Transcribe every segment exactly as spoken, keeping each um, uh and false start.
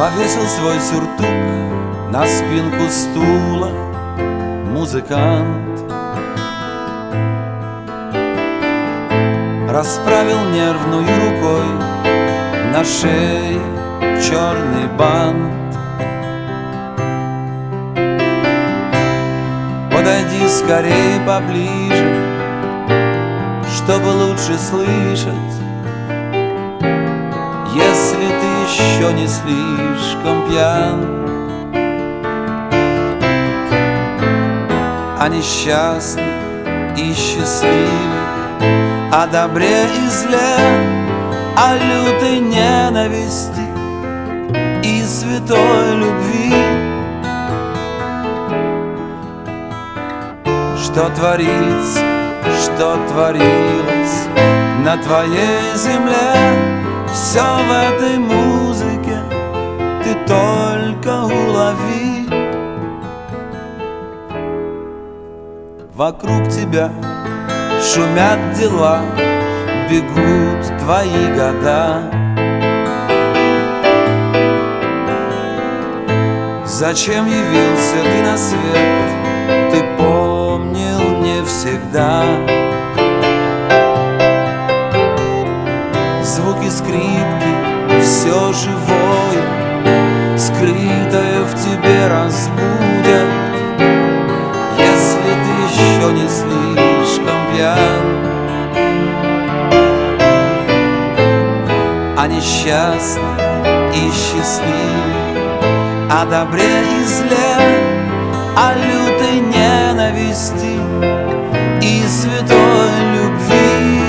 Повесил свой сюртук на спинку стула музыкант, расправил нервную рукой на шее черный бант. Подойди скорее поближе, чтобы лучше слышать, если ты еще не слишком пьян. О несчастных и счастливых, о добре и зле, о лютой ненависти и святой любви. Что творится, что творилось на твоей земле, все в этой музыке ты только улови. Вокруг тебя шумят дела, бегут твои года. Зачем явился ты на свет, ты помнил не всегда. Звуки скрипки, все живое, скрытое в тебе разбудят, если ты еще не слишком пьян. О несчастных и счастливых, о добре и зле, о лютой ненависти и святой любви.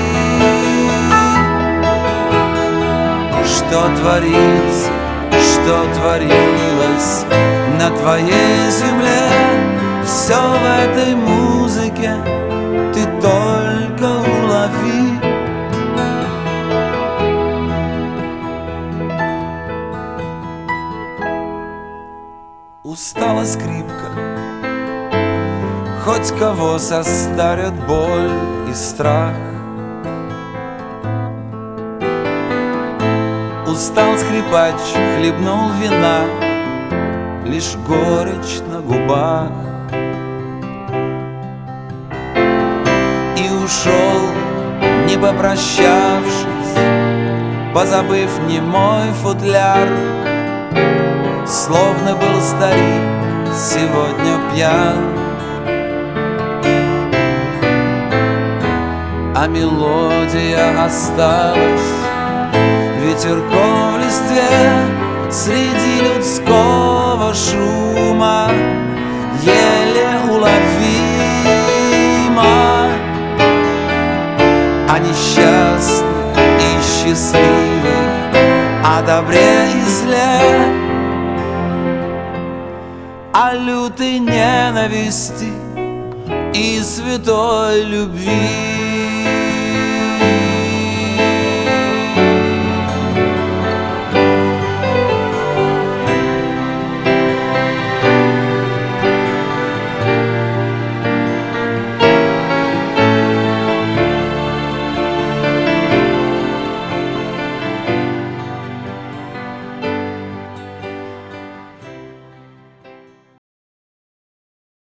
Что творится, что творилось на твоей земле, все в этой музыке ты только улови. Устала скрипка, хоть кого состарят боль и страх. Устал скрипач, хлебнул вина, лишь горечь на губах. И ушел, не попрощавшись, позабыв немой футляр. Словно был старик сегодня пьян, а мелодия осталась ветерком в листве среди людского шума, еле уловима. О несчастных и счастливых, о добре и зле, о лютой ненависти и святой любви.